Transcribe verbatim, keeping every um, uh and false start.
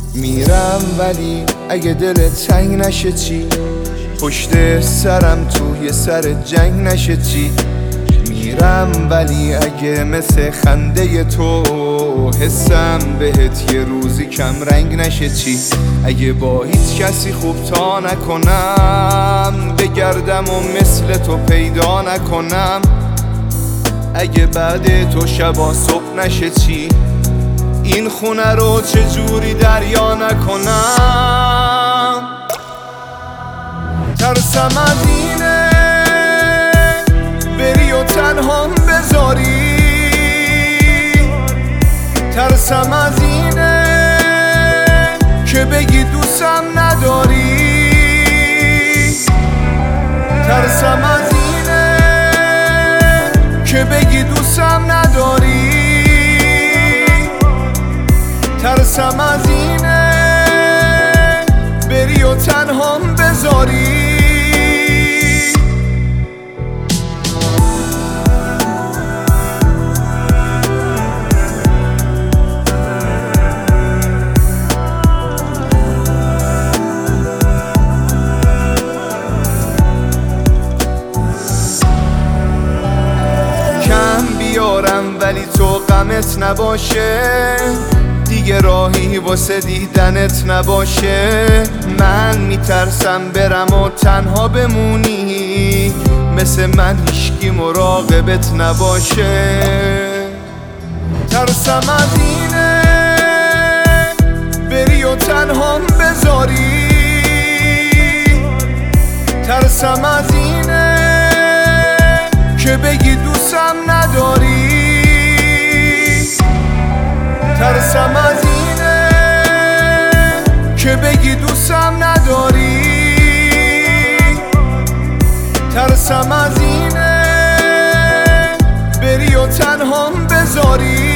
میرم ولی اگه دلت تنگ نشه چی؟ پشت سرم توی سر جنگ نشه چی؟ میرم ولی اگه مثل خنده تو حسم بهت یه روزی کم رنگ نشه چی؟ اگه با هیچ کسی خوب تا نکنم بگردم و مثل تو پیدا نکنم، اگه بعد تو شبا صبح نشه چی؟ این خونه رو چجوری دریا نکنم؟ ترسم از اینه بری و تنهام بذاری، ترسم از اینه که بگی دوستم نداری، ترسم از اینه که بگی دوستم نداری، ترسم از اینه بری و تنهام بذاری. کم بیارم ولی تو غمت نباشه، دیگه راهی واسه دیدنت نباشه. من میترسم برم و تنها بمونی، مثل من هیچکی مراقبت نباشه. ترسم از اینه بری و تنهام بذاری، ترسم از اینه که بگی دوستم نداری، ترسم از اینه که بگی دوستم نداری، ترسم از اینه بری و تنهام بذاری.